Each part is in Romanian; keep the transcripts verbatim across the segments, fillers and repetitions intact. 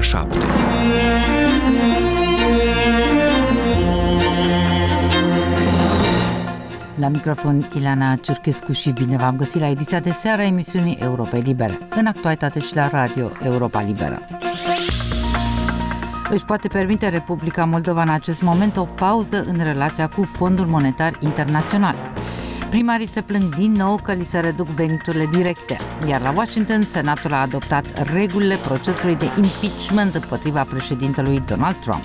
ora șapte. La microfon Ileana Cerchescu și bine v-am găsit la ediția de seară a emisiunii Europa Liberă, în actualitate și la Radio Europa Liberă. Își poate permite Republica Moldova în acest moment o pauză în relația cu Fondul Monetar Internațional. Primarii se plâng din nou că li se reduc veniturile directe, iar la Washington Senatul a adoptat regulile procesului de impeachment împotriva președintelui Donald Trump.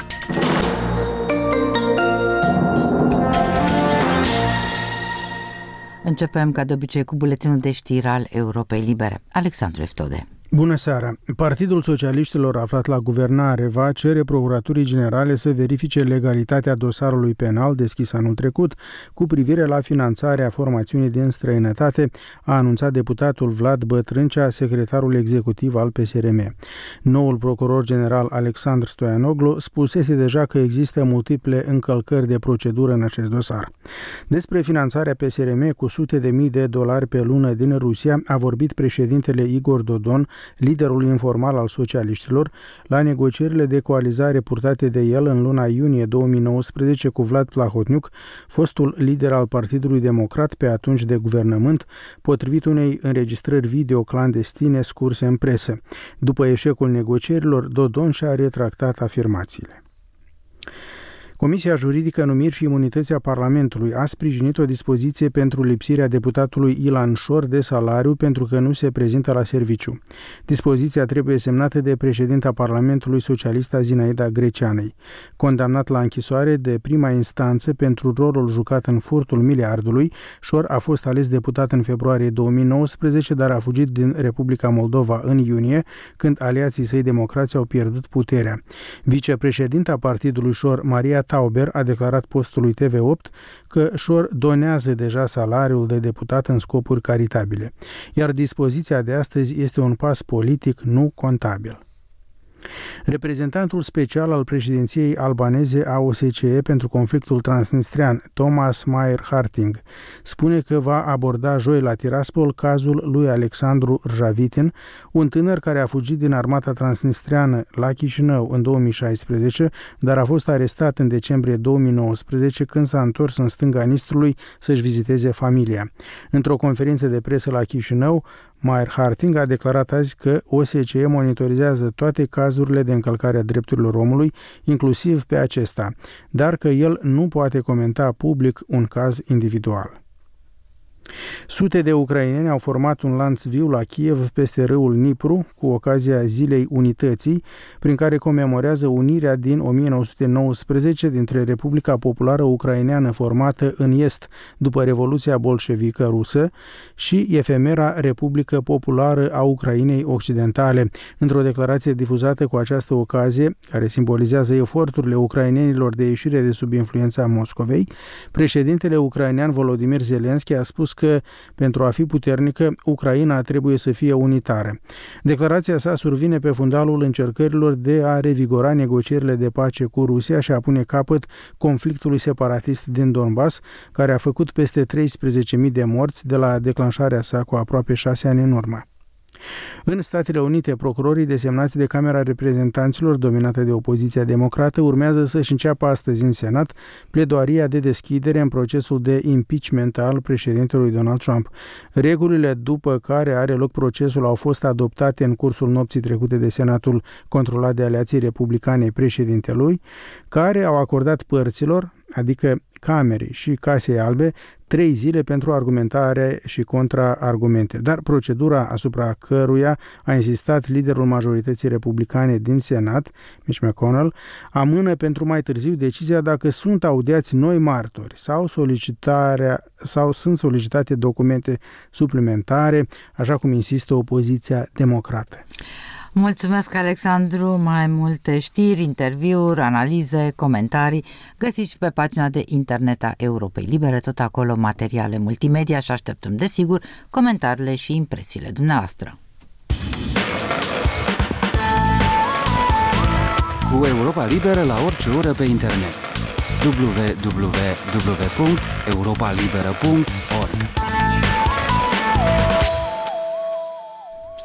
Începem ca de obicei cu buletinul de știri al Europei Libere. Alexandru Eftode. Bună seara! Partidul Socialiștilor aflat la guvernare va cere Procuraturii Generale să verifice legalitatea dosarului penal deschis anul trecut cu privire la finanțarea formațiunii din străinătate, a anunțat deputatul Vlad Bătrâncea, secretarul executiv al P S R M. Noul procuror general Alexandru Stoianoglu spusese deja că există multiple încălcări de procedură în acest dosar. Despre finanțarea P S R M cu sute de mii de dolari pe lună din Rusia a vorbit președintele Igor Dodon, liderul informal al socialiștilor, la negocierile de coalizare purtate de el în luna iunie două mii nouăsprezece cu Vlad Plahotniuc, fostul lider al Partidului Democrat pe atunci de guvernământ, potrivit unei înregistrări video clandestine scurse în presă. După eșecul negocierilor, Dodon și-a retractat afirmațiile. Comisia Juridică, Numiri și Imunități a Parlamentului a sprijinit o dispoziție pentru lipsirea deputatului Ilan Șor de salariu pentru că nu se prezintă la serviciu. Dispoziția trebuie semnată de președinta Parlamentului socialista Zinaida Greceanei. Condamnat la închisoare de prima instanță pentru rolul jucat în furtul miliardului, Șor a fost ales deputat în februarie două mii nouăsprezece, dar a fugit din Republica Moldova în iunie, când aliații săi democrați au pierdut puterea. Vicepreședinta partidului Șor, Maria Tauber, a declarat postului T V opt că Șor donează deja salariul de deputat în scopuri caritabile, iar dispoziția de astăzi este un pas politic, nu contabil. Reprezentantul special al președinției albaneze a O S C E pentru conflictul transnistrian, Thomas Mayer Harting, spune că va aborda joi la Tiraspol cazul lui Alexandru Rjavitin, un tânăr care a fugit din armata transnistriană la Chișinău în două mii șaisprezece, dar a fost arestat în decembrie două mii nouăsprezece când s-a întors în stânga Nistrului să-și viziteze familia. Într-o conferință de presă la Chișinău, Mayer Harting a declarat azi că O S C E monitorizează toate cazurile de încălcare a drepturilor omului, inclusiv pe acesta, dar că el nu poate comenta public un caz individual. Sute de ucraineni au format un lanț viu la Kiev peste râul Nipru cu ocazia Zilei Unității, prin care comemorează unirea din o mie nouă sute nouăsprezece dintre Republica Populară Ucraineană formată în est după Revoluția Bolșevică rusă și efemera Republică Populară a Ucrainei Occidentale. Într-o declarație difuzată cu această ocazie, care simbolizează eforturile ucrainenilor de ieșire de sub influența Moscovei, președintele ucrainean Volodymyr Zelensky a spus că, pentru a fi puternică, Ucraina trebuie să fie unitară. Declarația sa survine pe fundalul încercărilor de a revigora negocierile de pace cu Rusia și a pune capăt conflictului separatist din Donbass, care a făcut peste treisprezece mii de morți de la declanșarea sa cu aproape șase ani în urmă. În Statele Unite, procurorii desemnați de Camera Reprezentanților, dominată de opoziția democrată, urmează să-și înceapă astăzi în Senat pledoaria de deschidere în procesul de impeachment al președintelui Donald Trump. Regulile după care are loc procesul au fost adoptate în cursul nopții trecute de Senatul controlat de aliații republicane președintelui, care au acordat părților, adică Camerei și Casei Albe, trei zile pentru argumentare și contraargumente. Dar procedura asupra căruia a insistat liderul majorității republicane din Senat, Mitch McConnell, amână pentru mai târziu decizia dacă sunt audiați noi martori sau, solicitarea, sau sunt solicitate documente suplimentare, așa cum insistă opoziția democrată. Mulțumesc, Alexandru. Mai multe știri, interviuri, analize, comentarii găsiți pe pagina de internet a Europei Libere, tot acolo materiale multimedia și așteptăm, desigur, comentariile și impresiile dumneavoastră. Cu Europa Liberă la orice oră pe internet. w w w punct europa liberă punct org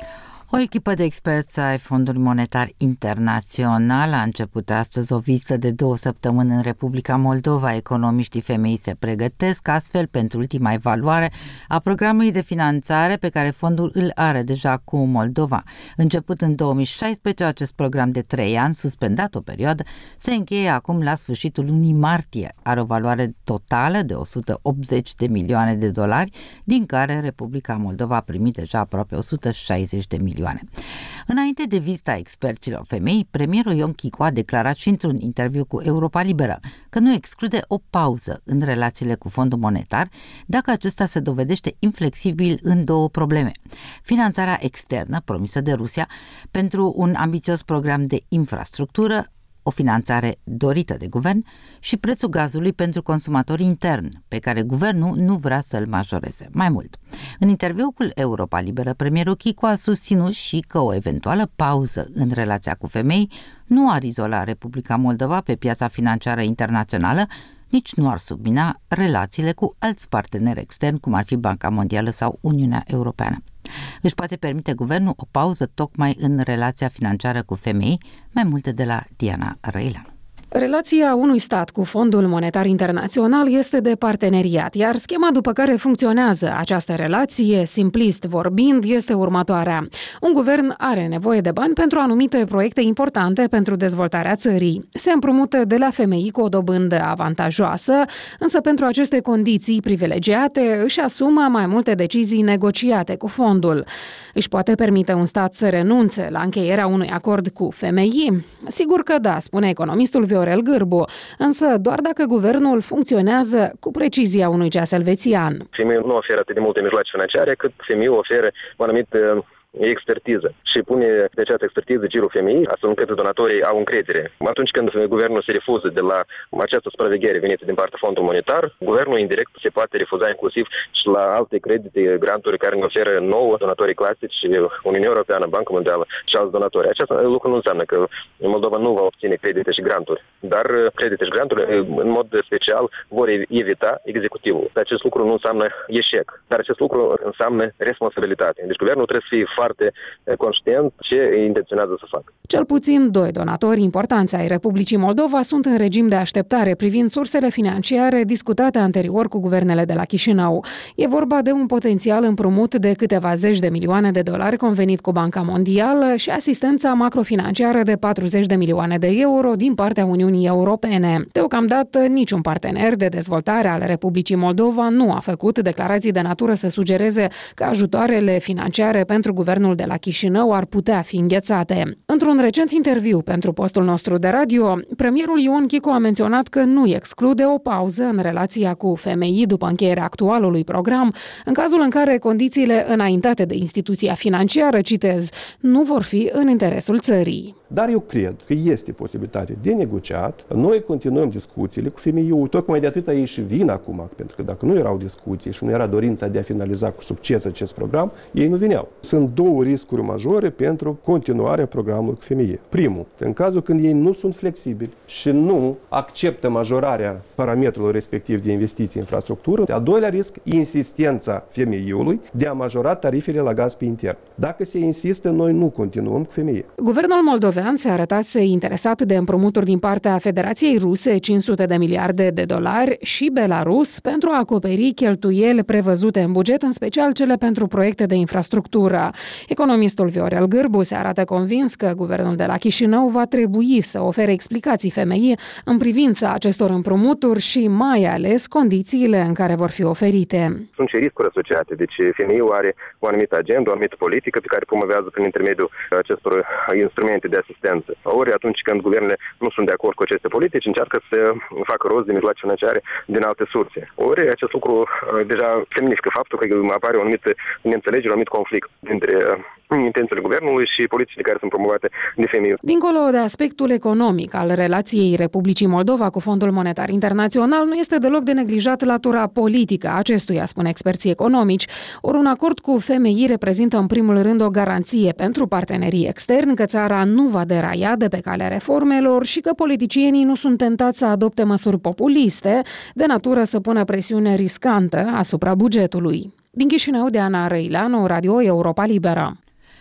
O echipă de experți ai Fondului Monetar Internațional a început astăzi o vizită de două săptămâni în Republica Moldova. Economiștii femei se pregătesc astfel pentru ultima evaluare a programului de finanțare pe care fondul îl are deja cu Moldova. Început în două mii șaisprezece, acest program de trei ani, suspendat o perioadă, se încheie acum la sfârșitul lunii martie. Are o valoare totală de o sută optzeci de milioane de dolari, din care Republica Moldova a primit deja aproape o sută șaizeci de milioane. Înainte de vizita experților femei, premierul Ion Chicu a declarat și într-un interviu cu Europa Liberă că nu exclude o pauză în relațiile cu Fondul Monetar dacă acesta se dovedește inflexibil în două probleme: finanțarea externă promisă de Rusia pentru un ambițios program de infrastructură, o finanțare dorită de guvern, și prețul gazului pentru consumatorii interni, pe care guvernul nu vrea să-l majoreze. Mai mult, în interviul cu Europa Liberă, premierul Chicu a susținut și că o eventuală pauză în relația cu femei nu ar izola Republica Moldova pe piața financiară internațională, nici nu ar submina relațiile cu alți parteneri externi, cum ar fi Banca Mondială sau Uniunea Europeană. Își poate permite guvernul o pauză tocmai în relația financiară cu femei? Mai multe de la Diana Răileanu. Relația unui stat cu Fondul Monetar Internațional este de parteneriat, iar schema după care funcționează această relație, simplist vorbind, este următoarea. Un guvern are nevoie de bani pentru anumite proiecte importante pentru dezvoltarea țării. Se împrumută de la F M I cu o dobândă avantajoasă, însă pentru aceste condiții privilegiate își asumă mai multe decizii negociate cu fondul. Își poate permite un stat să renunțe la încheierea unui acord cu F M I? Sigur că da, spune economistul Viorel Gârbu, însă doar dacă guvernul funcționează cu precizia unui ceas elvețian. F M I nu oferă atât de multe mijloace financiare, cât F M I oferă o anumită expertiză și pune de această expertiză girul F M I, astfel încât donatorii au încredere. Atunci când guvernul se refuză de la această supraveghere venită din partea Fondului Monetar, guvernul indirect se poate refuza inclusiv și la alte credite, granturi care ne oferă nouă donatorii clasici, Uniunea Europeană, Banca Mondială și alți donatori. Acest lucru nu înseamnă că Moldova nu va obține credite și granturi, dar credite și granturi în mod special vor evita executivul. Acest lucru nu înseamnă eșec, dar acest lucru înseamnă responsabilitate. Deci guvernul trebuie să fie foarte conștient ce intenționează să facă. Cel puțin doi donatori importanți ai Republicii Moldova sunt în regim de așteptare privind sursele financiare discutate anterior cu guvernele de la Chișinău. E vorba de un potențial împrumut de câteva zeci de milioane de dolari convenit cu Banca Mondială și asistența macrofinanciară de patruzeci de milioane de euro din partea Uniunii Europene. Deocamdată, niciun partener de dezvoltare al Republicii Moldova nu a făcut declarații de natură să sugereze că ajutoarele financiare pentru guvernul de la Chișinău ar putea fi înghețate. Într-un recent interviu pentru postul nostru de radio, premierul Ion Chicu a menționat că nu exclude o pauză în relația cu F M I după încheierea actualului program, în cazul în care condițiile înaintate de instituția financiară, citez, nu vor fi în interesul țării. Dar eu cred că este posibilitate de negociat. Noi continuăm discuțiile cu F M I-ul, tocmai de atâta ei și vin acum, pentru că dacă nu erau discuții și nu era dorința de a finaliza cu succes acest program, ei nu vineau. Sunt două riscuri majore pentru continuarea programului cu F M I. Primul, în cazul când ei nu sunt flexibili și nu acceptă majorarea parametrilor respectiv de investiții în infrastructură. Al doilea risc, insistența F M I-ului de a majora tarifele la gaz pe intern. Dacă se insistă, noi nu continuăm cu F M I. Guvernul moldovean se arătase interesat de împrumuturi din partea Federației Ruse, cinci sute de miliarde de dolari, și Belarus pentru a acoperi cheltuieli prevăzute în buget, în special cele pentru proiecte de infrastructură. Economistul Viorel Gârbu se arată convins că guvernul de la Chișinău va trebui să ofere explicații F M I în privința acestor împrumuturi și mai ales condițiile în care vor fi oferite. Sunt și riscuri asociate, deci F M I-ul are o anumită agendă, o anumită politică pe care promovează prin intermediul acestor instrumente de asistență. Ori atunci când guvernele nu sunt de acord cu aceste politici, încearcă să facă rost de mijloace financiare din alte surse. Ori acest lucru deja semnifică faptul că apare o anumită neînțelegere, un anumit conflict dintre intențiile guvernului și politicile care sunt promovate de F M I. Dincolo de aspectul economic al relației Republicii Moldova cu Fondul Monetar Internațional, nu este deloc de neglijat latura politică a acestuia, spun experții economici. Ori un acord cu F M I reprezintă în primul rând o garanție pentru partenerii externi că țara nu va deraia de pe calea reformelor și că politicienii nu sunt tentați să adopte măsuri populiste de natură să pună presiune riscantă asupra bugetului. Din Chișinău, Diana Răileanu, Radio Europa Liberă.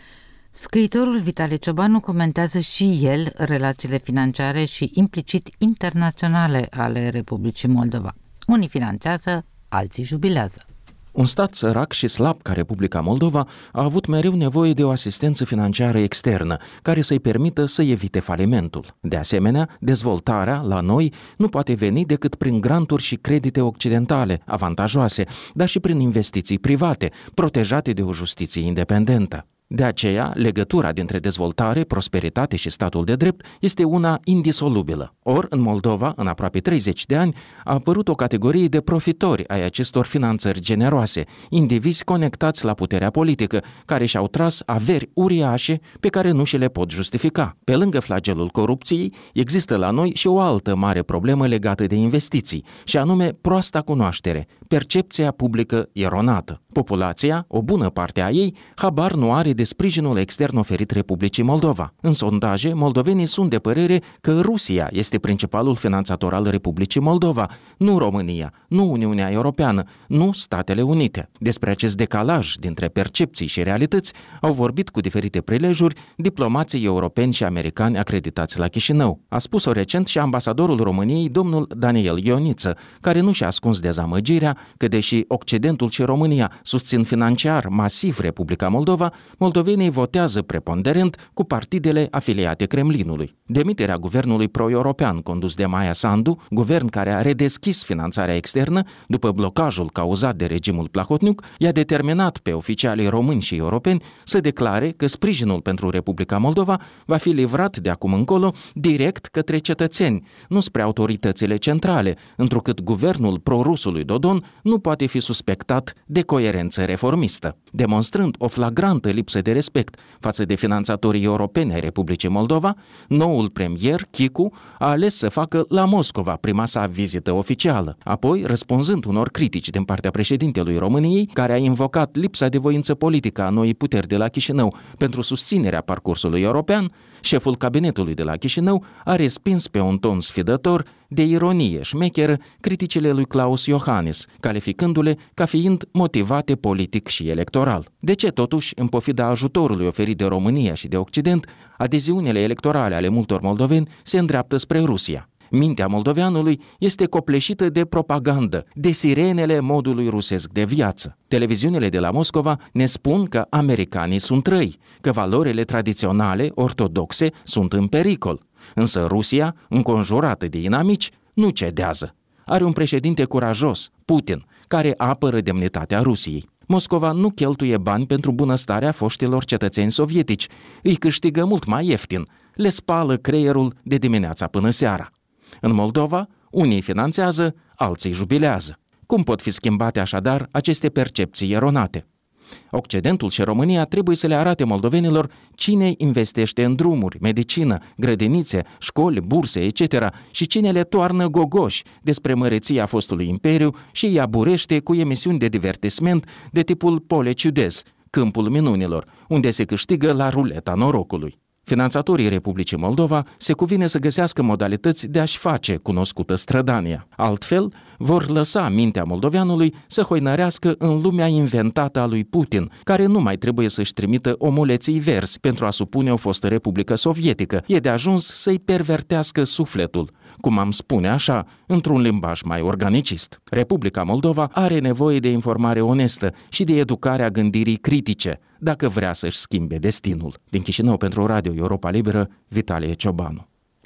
Scriitorul Vitalie Ciobanu comentează și el relațiile financiare și implicit internaționale ale Republicii Moldova. Unii finanțează, alții jubilează. Un stat sărac și slab ca Republica Moldova a avut mereu nevoie de o asistență financiară externă, care să-i permită să evite falimentul. De asemenea, dezvoltarea la noi nu poate veni decât prin granturi și credite occidentale, avantajoase, dar și prin investiții private, protejate de o justiție independentă. De aceea, legătura dintre dezvoltare, prosperitate și statul de drept este una indisolubilă. Or, în Moldova, în aproape treizeci de ani, a apărut o categorie de profitori ai acestor finanțări generoase, indivizi conectați la puterea politică, care și-au tras averi uriașe pe care nu și le pot justifica. Pe lângă flagelul corupției, există la noi și o altă mare problemă legată de investiții, și anume proasta cunoaștere, percepția publică eronată. Populația, o bună parte a ei, habar nu are de sprijinul extern oferit Republicii Moldova. În sondaje, moldovenii sunt de părere că Rusia este principalul finanțator al Republicii Moldova, nu România, nu Uniunea Europeană, nu Statele Unite. Despre acest decalaj dintre percepții și realități au vorbit cu diferite prilejuri diplomații europeni și americani acreditați la Chișinău. A spus-o recent și ambasadorul României, domnul Daniel Ioniță, care nu și-a ascuns dezamăgirea că, deși Occidentul și România susțin financiar masiv Republica Moldova, moldovenii votează preponderent cu partidele afiliate Kremlinului. Demiterea guvernului pro-european condus de Maia Sandu, guvern care a redeschis finanțarea externă după blocajul cauzat de regimul Plahotniuc, i-a determinat pe oficialii români și europeni să declare că sprijinul pentru Republica Moldova va fi livrat de acum încolo direct către cetățeni, nu spre autoritățile centrale, întrucât guvernul pro-rusului Dodon nu poate fi suspectat de coerență reformistă. Demonstrând o flagrantă lipsă de respect față de finanțatorii europeni ai Republicii Moldova, noul premier, Chicu, a ales să facă la Moscova prima sa vizită oficială. Apoi, răspunzând unor critici din partea președintelui României, care a invocat lipsa de voință politică a noii puteri de la Chișinău pentru susținerea parcursului european, șeful cabinetului de la Chișinău a respins pe un ton sfidător, de ironie șmecheră, criticile lui Klaus Iohannis, calificându-le ca fiind motivate politic și electoral. De ce, totuși, în pofida ajutorului oferit de România și de Occident, adeziunile electorale ale multor moldoveni se îndreaptă spre Rusia? Mintea moldoveanului este copleșită de propagandă, de sirenele modului rusesc de viață. Televiziunile de la Moscova ne spun că americanii sunt răi, că valorile tradiționale, ortodoxe, sunt în pericol. Însă Rusia, înconjurată de inamici, nu cedează. Are un președinte curajos, Putin, care apără demnitatea Rusiei. Moscova nu cheltuie bani pentru bunăstarea foștilor cetățeni sovietici, îi câștigă mult mai ieftin, le spală creierul de dimineața până seara. În Moldova, unii finanțează, alții jubilează. Cum pot fi schimbate așadar aceste percepții eronate? Occidentul și România trebuie să le arate moldovenilor cine investește în drumuri, medicină, grădinițe, școli, burse, et cetera și cine le toarnă gogoși despre măreția fostului imperiu și îi aburește cu emisiuni de divertisment de tipul Pole Ciudez, Câmpul Minunilor, unde se câștigă la ruleta norocului. Finanțatorii Republicii Moldova se cuvine să găsească modalități de a-și face cunoscută strădania. Altfel, vor lăsa mintea moldoveanului să hoinărească în lumea inventată a lui Putin, care nu mai trebuie să-și trimită omuleții verzi pentru a supune o fostă Republică Sovietică. E de ajuns să-i pervertească sufletul, cum am spune așa, într-un limbaj mai organicist. Republica Moldova are nevoie de informare onestă și de educarea gândirii critice, dacă vrea să-și schimbe destinul. Din Chișinău pentru Radio Europa Liberă, Vitalie Ciobanu.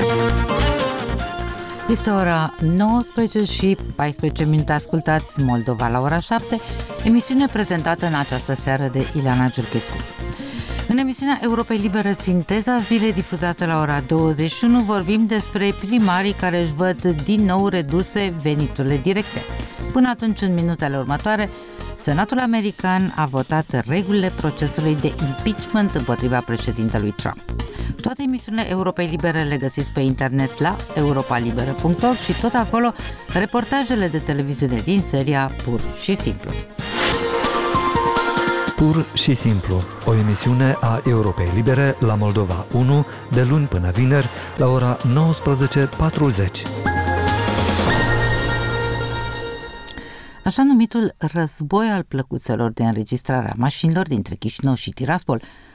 Este ora nouăsprezece și paisprezece minute, ascultați Moldova la ora șapte, emisiune prezentată în această seară de Ileana Giurchescu. În emisiunea Europei Libere, Sinteza zilei, difuzată la ora douăzeci și unu, vorbim despre primarii care își văd din nou reduse veniturile directe. Până atunci, în minutele următoare, Senatul american a votat regulile procesului de impeachment împotriva președintelui Trump. Toate emisiunile Europei Libere le găsiți pe internet la europa liberă punct org și tot acolo reportajele de televiziune din seria Pur și Simplu. Pur și Simplu, o emisiune a Europei Libere la Moldova unu, de luni până vineri, la ora nouăsprezece patruzeci. Așa numitul război al plăcuțelor de înregistrare a mașinilor dintre Chișinău și Tiraspol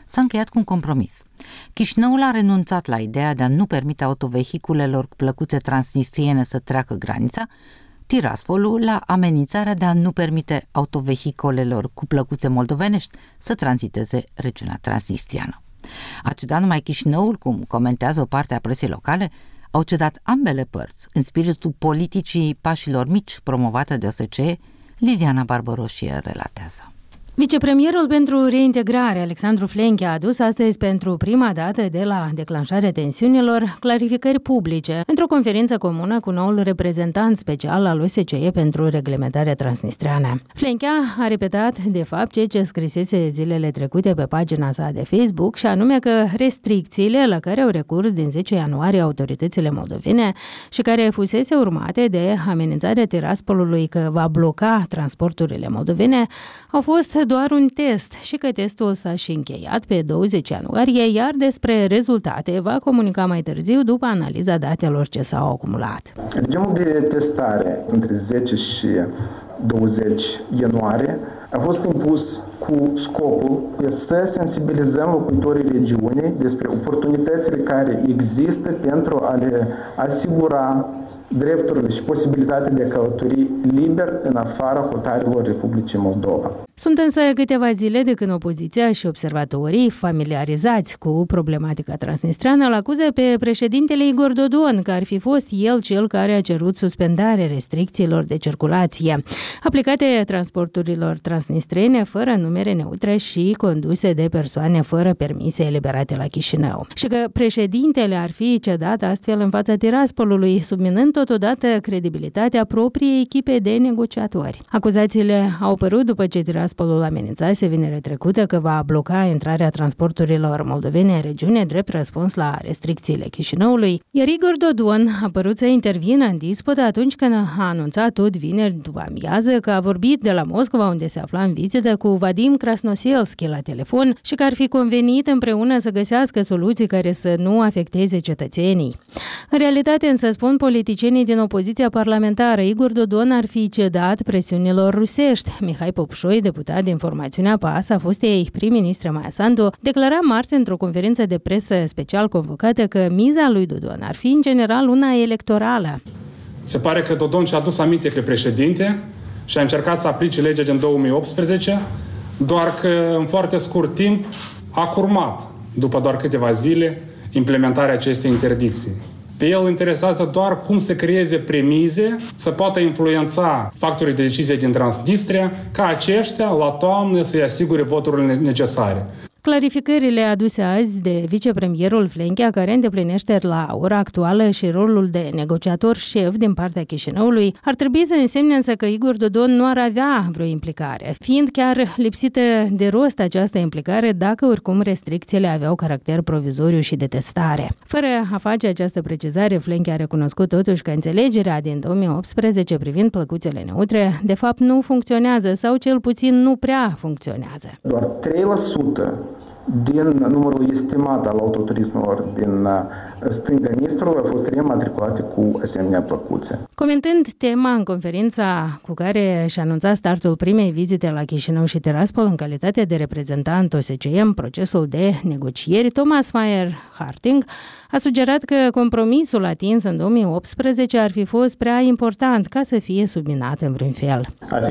s-a încheiat cu un compromis. Chișinăul a renunțat la ideea de a nu permite autovehiculelor cu plăcuțe transnistriene să treacă granița, Tiraspolul la amenințarea de a nu permite autovehiculelor cu plăcuțe moldovenești să tranziteze regiunea transnistriană. A cedat numai Chișinăul, cum comentează o parte a presei locale, au cedat ambele părți în spiritul politicii pașilor mici promovate de O S C E. Liliana Barbăroșie relatează. Vicepremierul pentru reintegrare, Alexandru Flenchea, a adus astăzi pentru prima dată de la declanșarea tensiunilor clarificări publice într-o conferință comună cu noul reprezentant special al O S C E pentru reglementarea transnistreană. Flenchea a repetat, de fapt, ceea ce scrisese zilele trecute pe pagina sa de Facebook, și anume că restricțiile la care au recurs din zece ianuarie autoritățile moldovene și care fusese urmate de amenințarea Tiraspolului că va bloca transporturile moldovene au fost doar un test și că testul s-a și încheiat pe douăzeci ianuarie, iar despre rezultate va comunica mai târziu după analiza datelor ce s-au acumulat. Regimul de testare între zece și douăzeci ianuarie a fost impus cu scopul de să sensibilizăm locuitorii regiunii despre oportunitățile care există pentru a le asigura drepturile și posibilitatea de a călători liber în afara hotarelor Republicii Moldova. Sunt însă câteva zile de când opoziția și observatorii familiarizați cu problematica transnistreană îl acuză pe președintele Igor Dodon că ar fi fost el cel care a cerut suspendarea restricțiilor de circulație aplicate transporturilor transnistrene fără numere neutre și conduse de persoane fără permise eliberate la Chișinău. Și că președintele ar fi cedat astfel în fața Tiraspolului, subminând totodată credibilitatea propriei echipe de negociatori. Acuzațiile au apărut după ce Tiraspolul amenințase vinerea trecută că va bloca intrarea transporturilor moldovene în regiune drept răspuns la restricțiile Chișinăului, iar Igor Dodon a părut să intervină în dispută atunci când a anunțat tot vineri după amiază că a vorbit de la Moscova, unde se afla în vizită, cu Vadim Krasnoselski la telefon și că ar fi convenit împreună să găsească soluții care să nu afecteze cetățenii. În realitate, însă, spun politicienii din opoziția parlamentară, Igor Dodon ar fi cedat presiunilor rusești. Mihai Popșoi, deputat din formațiunea P A S, a fost ei prim-ministru Maia Sandu, declara marți într-o conferință de presă special convocată că miza lui Dodon ar fi în general una electorală. Se pare că Dodon și-a adus aminte că președinte și a încercat să aplice legea din două mii optsprezece, doar că în foarte scurt timp a curmat, după doar câteva zile, implementarea acestei interdicții. Pe el interesează doar cum să creeze premize să poată influența factorii de decizie din Transnistria ca aceștia la toamnă să-i asigure voturile necesare. Clarificările aduse azi de vicepremierul Flenchea, care îndeplinește la ora actuală și rolul de negociator șef din partea Chișinăului, ar trebui să însemne însă că Igor Dodon nu ar avea vreo implicare, fiind chiar lipsită de rost această implicare dacă oricum restricțiile aveau caracter provizoriu și de testare. Fără a face această precizare, Flenchea a recunoscut totuși că înțelegerea din două mii optsprezece privind plăcuțele neutre de fapt nu funcționează sau cel puțin nu prea funcționează. Doar trei la sută din numărul estimat al autoturismelor din stânga Nistrului au fost rematriculate cu asemenea plăcuțe. Comentând tema în conferința cu care și-a anunțat startul primei vizite la Chișinău și Tiraspol în calitate de reprezentant O S C E în procesul de negocieri, Thomas Mayer Harting a sugerat că compromisul atins în două mii optsprezece ar fi fost prea important ca să fie subminat în vreun fel.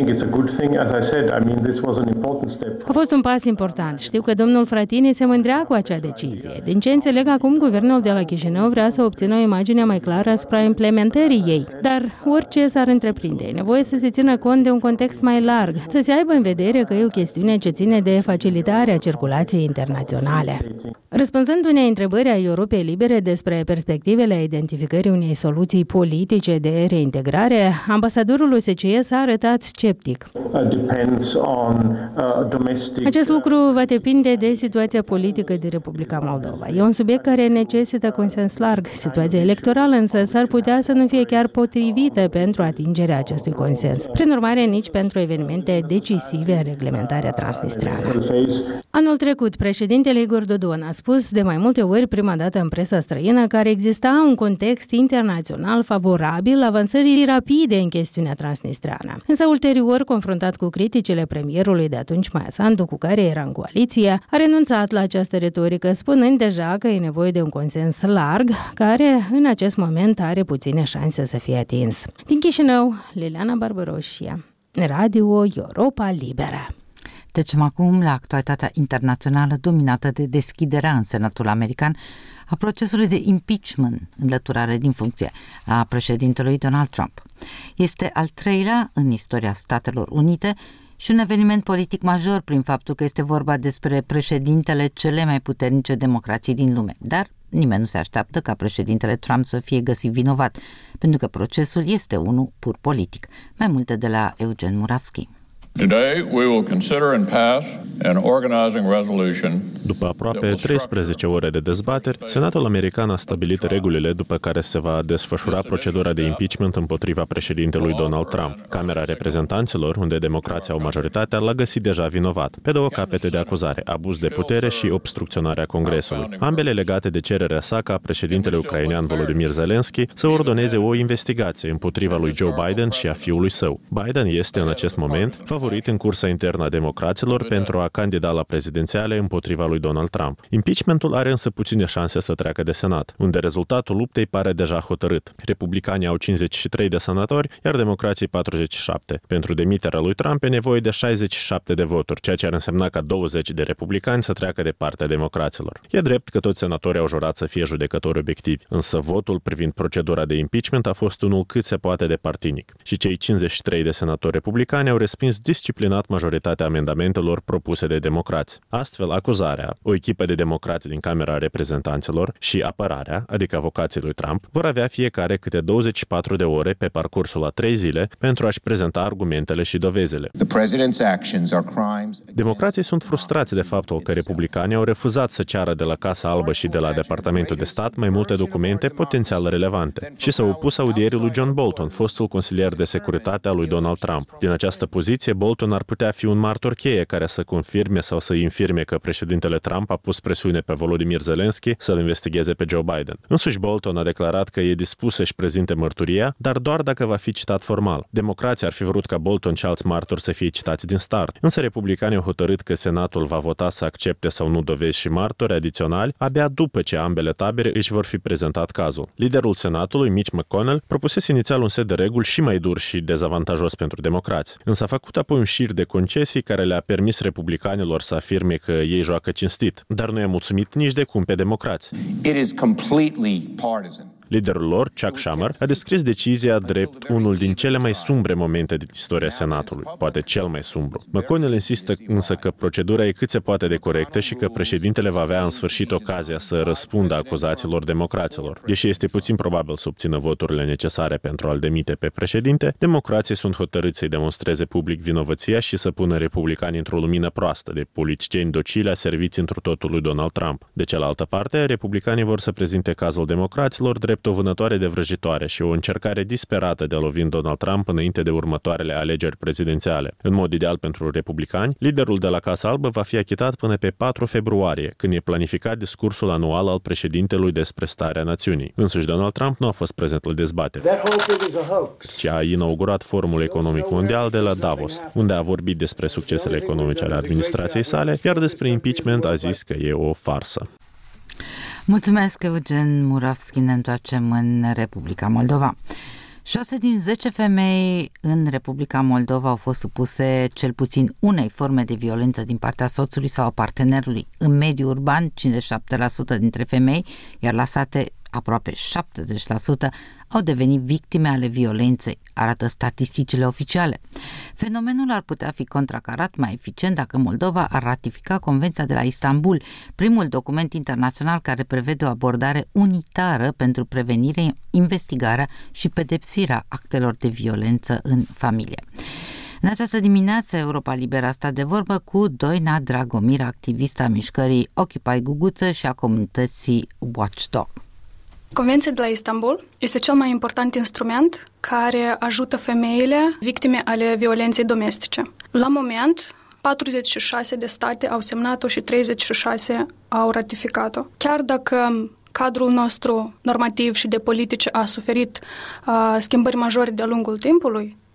A fost un pas important. Știu că domnul Fratini se mândrea cu acea decizie. Din ce înțeleg acum, guvernul de la Chișinău vrea să obțină o imagine mai clară asupra implementării ei. Dar orice s-ar întreprinde, e nevoie să se țină cont de un context mai larg, să se aibă în vedere că e o chestiune ce ține de facilitarea circulației internaționale. Răspunzând unei întrebări a Europei Libere despre perspectivele identificării unei soluții politice de reintegrare, ambasadorul O S C E s-a arătat sceptic. Acest lucru va depinde de situația politică din Republica Moldova. E un subiect care necesită consens larg. Situația electorală însă s-ar putea să nu fie chiar potrivită pentru atingerea acestui consens. Prin urmare, nici pentru evenimente decisive în reglementarea transnistreană. Anul trecut, președintele Igor Dodon a spus de mai multe ori, prima dată în presa străină, că ar exista un context internațional favorabil avansării rapide în chestiunea transnistreană. Însă, ulterior, confruntat cu criticile premierului de atunci Maia Sandu, cu care era în coaliție, a renunțat renunțat la această retorică, spunând deja că e nevoie de un consens larg, care în acest moment are puține șanse să fie atins. Din Chișinău, Liliana Barbaroșia, Radio Europa Liberă. Trecem acum la actualitatea internațională dominată de deschiderea în Senatul American a procesului de impeachment, înlăturare din funcție, a președintelui Donald Trump. Este al treilea în istoria Statelor Unite și un eveniment politic major prin faptul că este vorba despre președintele cele mai puternice democrații din lume. Dar nimeni nu se așteaptă ca președintele Trump să fie găsit vinovat, pentru că procesul este unul pur politic. Mai multe de la Eugen Muravski. Today we will consider and pass an organizing resolution. După aproape treisprezece ore de dezbateri, Senatul American a stabilit regulile după care se va desfășura procedura de impeachment împotriva președintelui Donald Trump. Camera Reprezentanților, unde democrații au majoritatea, l-a găsit deja vinovat pe două capete de acuzare: abuz de putere și obstrucționarea Congresului, ambele legate de cererea sa ca președintele ucrainean Volodymyr Zelensky să ordoneze o investigație împotriva lui Joe Biden și a fiului său. Biden este în acest moment favorit în cursa internă a democraților pentru a candida la prezidențiale împotriva lui Donald Trump. Impeachmentul are însă puține șanse să treacă de Senat, unde rezultatul luptei pare deja hotărât. Republicanii au cincizeci și trei de senatori, iar democrații patruzeci și șapte. Pentru demiterea lui Trump e nevoie de șaizeci și șapte de voturi, ceea ce ar însemna ca douăzeci de republicani să treacă de partea democraților. E drept că toți senatorii au jurat să fie judecători obiectivi, însă votul privind procedura de impeachment a fost unul cât se poate de partinic. Și cei cincizeci și trei de senatori republicani au respins disciplinat majoritatea amendamentelor propuse de democrați. Astfel, acuzarea, o echipă de democrați din Camera Reprezentanților, și apărarea, adică avocații lui Trump, vor avea fiecare câte douăzeci și patru de ore pe parcursul a trei zile pentru a-și prezenta argumentele și dovezile. Democrații sunt frustrați de faptul că republicanii au refuzat să ceară de la Casa Albă și de la Departamentul de Stat mai multe documente potențial relevante și s-au opus audierii lui John Bolton, fostul consilier de securitate al lui Donald Trump. Din această poziție, Bolton ar putea fi un martor cheie care să confirme sau să infirme că președintele Trump a pus presiune pe Volodymyr Zelensky să-l investigheze pe Joe Biden. Însuși Bolton a declarat că e dispus să-și prezinte mărturia, dar doar dacă va fi citat formal. Democrații ar fi vrut ca Bolton și alți martori să fie citați din start, însă republicanii au hotărât că Senatul va vota să accepte sau nu dovezi și martori adiționali abia după ce ambele tabere își vor fi prezentat cazul. Liderul Senatului, Mitch McConnell, propusese inițial un set de reguli și mai dur și dezavantajos pentru democrați, însă a făcut apoi un șir de concesii care le-a permis republicanilor să afirme că ei joacă cinstit, dar nu i-a mulțumit nici de cum pe democrați. It is completely partisan. Liderul lor, Chuck Schumer, a descris decizia drept unul din cele mai sumbre momente din istoria Senatului, poate cel mai sumbru. McConnell insistă însă că procedura e cât se poate de corectă și că președintele va avea în sfârșit ocazia să răspundă acuzațiilor democraților. Deși este puțin probabil să obțină voturile necesare pentru a-l demite pe președinte, democrații sunt hotărâți să-i demonstreze public vinovăția și să pună republicanii într-o lumină proastă de politicieni docili aserviți întru totul lui Donald Trump. De cealaltă parte, republicanii vor să prezinte cazul democraților drept o vânătoare de vrăjitoare și o încercare disperată de a lovi Donald Trump înainte de următoarele alegeri prezidențiale. În mod ideal pentru republicani, liderul de la Casa Albă va fi achitat până pe patru februarie, când e planificat discursul anual al președintelui despre starea națiunii. Însuși Donald Trump nu a fost prezent la dezbatere, ci a inaugurat Forumul Economic Mondial de la Davos, unde a vorbit despre succesele economice ale administrației sale, iar despre impeachment a zis că e o farsă. Mulțumesc, Eugen Muravski. Ne întoarcem în Republica Moldova. Șase din zece femei în Republica Moldova au fost supuse cel puțin unei forme de violență din partea soțului sau a partenerului. În mediul urban, cincizeci și șapte la sută dintre femei, iar la sate aproape șaptezeci la sută au devenit victime ale violenței, arată statisticile oficiale. Fenomenul ar putea fi contracarat mai eficient dacă Moldova ar ratifica Convenția de la Istanbul, primul document internațional care prevede o abordare unitară pentru prevenire, investigarea și pedepsirea actelor de violență în familie. În această dimineață, Europa Liberă a stat de vorbă cu Doina Dragomir, activistă a mișcării Occupy Guguță și a comunității Watchdog. Convenția de la Istanbul este cel mai important instrument care ajută femeile victime ale violenței domestice. La moment, patruzeci și șase de state au semnat-o și treizeci și șase au ratificat-o. Chiar dacă cadrul nostru normativ și de politice a suferit uh, schimbări majore de-a lungul timpului,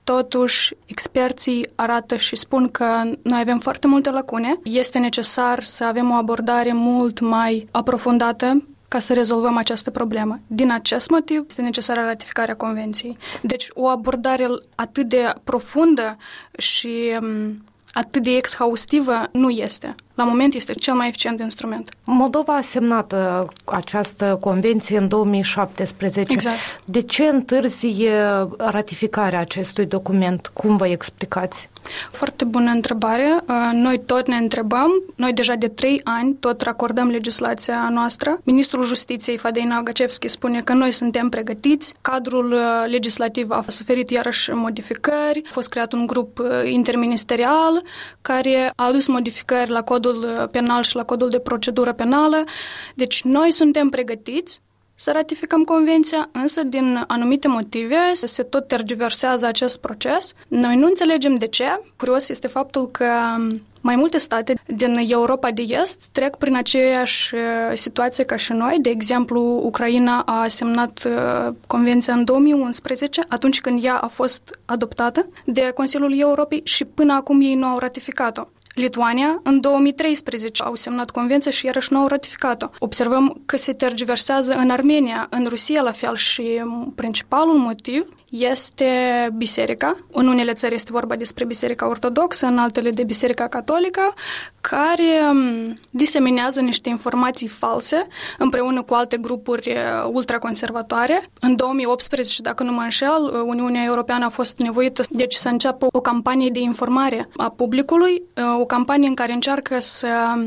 Totuși, experții arată și spun că noi avem foarte multe lacune. Este necesar să avem o abordare mult mai aprofundată ca să rezolvăm această problemă. Din acest motiv, este necesară ratificarea Convenției. Deci, o abordare atât de profundă și atât de exhaustivă nu este. La moment este cel mai eficient instrument. Moldova a semnat această convenție în două mii șaptesprezece. Exact. De ce întârzie ratificarea acestui document? Cum vă explicați? Foarte bună întrebare. Noi tot ne întrebăm. Noi deja de trei ani tot racordăm legislația noastră. Ministrul Justiției, Fadei Nagacevski, spune că noi suntem pregătiți. Cadrul legislativ a suferit iarăși modificări. A fost creat un grup interministerial care a adus modificări la codul penal și la codul de procedură penală. Deci noi suntem pregătiți să ratificăm convenția, însă din anumite motive se tot tergiversează acest proces. Noi nu înțelegem de ce. Curios este faptul că mai multe state din Europa de Est trec prin aceeași situație ca și noi. De exemplu, Ucraina a semnat convenția în două mii unsprezece, atunci când ea a fost adoptată de Consiliul Europei și până acum ei nu au ratificat-o. Lituania, în două mii treisprezece, au semnat convenția și iarăși nu au ratificat-o. Observăm că se tergiversează în Armenia, în Rusia la fel și principalul motiv este biserica. În unele țări este vorba despre biserica ortodoxă, în altele de biserica catolică, care diseminează niște informații false împreună cu alte grupuri ultraconservatoare. În două mii optsprezece, dacă nu mă înșel, Uniunea Europeană a fost nevoită deci să înceapă o campanie de informare a publicului, o campanie în care încearcă să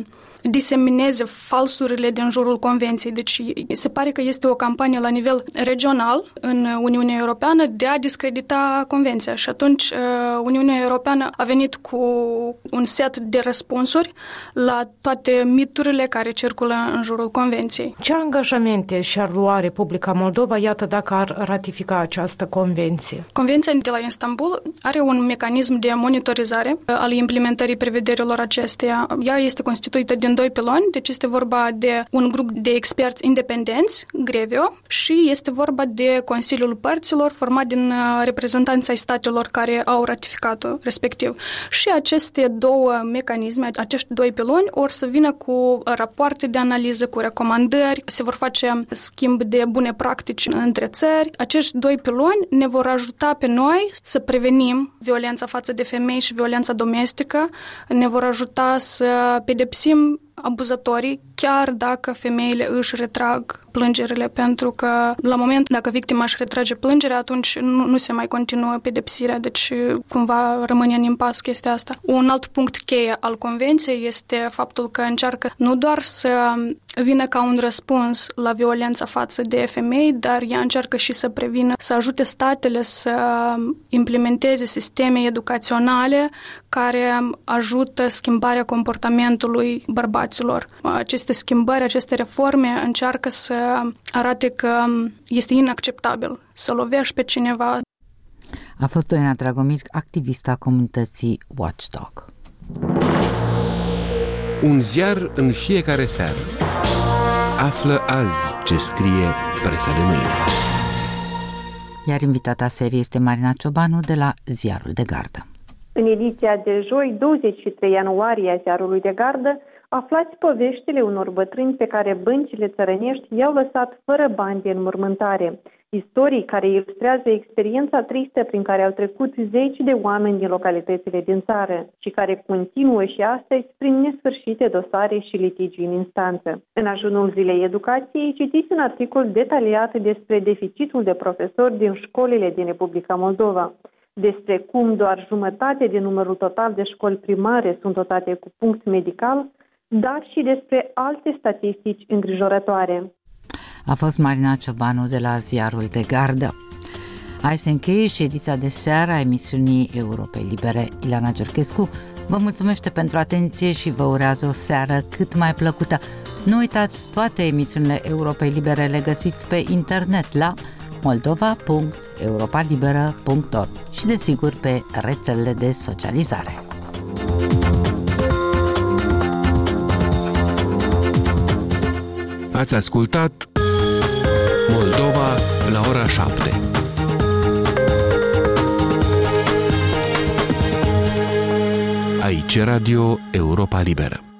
disemineze falsurile din jurul convenției. Deci se pare că este o campanie la nivel regional în Uniunea Europeană de a discredita convenția și atunci Uniunea Europeană a venit cu un set de răspunsuri la toate miturile care circulă în jurul convenției. Ce angajamente și-ar lua Republica Moldova, iată, dacă ar ratifica această convenție? Convenția de la Istanbul are un mecanism de monitorizare al implementării prevederilor acesteia. Ea este constituită din doi piloni, deci este vorba de un grup de experți independenți, Grevio, și este vorba de Consiliul Părților, format din reprezentanții ai statelor care au ratificat-o respectiv. Și aceste două mecanisme, acești doi piloni, or să vină cu rapoarte de analiză, cu recomandări, se vor face schimb de bune practici între țări. Acești doi piloni ne vor ajuta pe noi să prevenim violența față de femei și violența domestică, ne vor ajuta să pedepsim abuzatorii, chiar dacă femeile își retrag plângerile, pentru că la moment, dacă victima își retrage plângerea, atunci nu, nu se mai continuă pedepsirea, deci cumva rămâne în impas chestia asta. Un alt punct cheie al convenției este faptul că încearcă nu doar să vină ca un răspuns la violența față de femei, dar ea încearcă și să prevină, să ajute statele să implementeze sisteme educaționale care ajută schimbarea comportamentului bărbaților. Aceste schimbări, aceste reforme încearcă să arate că este inacceptabil să lovești pe cineva. A fost Doina Dragomir, activista comunității Watchdog. Un ziar în fiecare seară. Află azi ce scrie presa de mâine. Iar invitata serie este Marina Ciobanu de la Ziarul de Gardă. În ediția de joi, douăzeci și trei ianuarie a Ziarului de Gardă, aflați poveștile unor bătrâni pe care băncile țărănești i-au lăsat fără bani de înmormântare. Istorii care ilustrează experiența tristă prin care au trecut zeci de oameni din localitățile din țară și care continuă și astăzi prin nesfârșite dosare și litigi în instanță. În ajunul Zilei Educației citiți un articol detaliat despre deficitul de profesori din școlile din Republica Moldova, despre cum doar jumătate din numărul total de școli primare sunt dotate cu punct medical, dar și despre alte statistici îngrijorătoare. A fost Marina Ciobanu de la Ziarul de Gardă. Hai să încheie și ediția de seară a emisiunii Europei Libere. Ileana Georgescu vă mulțumește pentru atenție și vă urează o seară cât mai plăcută. Nu uitați, toate emisiunile Europei Libere le găsiți pe internet la moldova punct europa liberă punct org și desigur pe rețelele de socializare. Ați ascultat Moldova la ora șapte. Aici Radio Europa Liberă.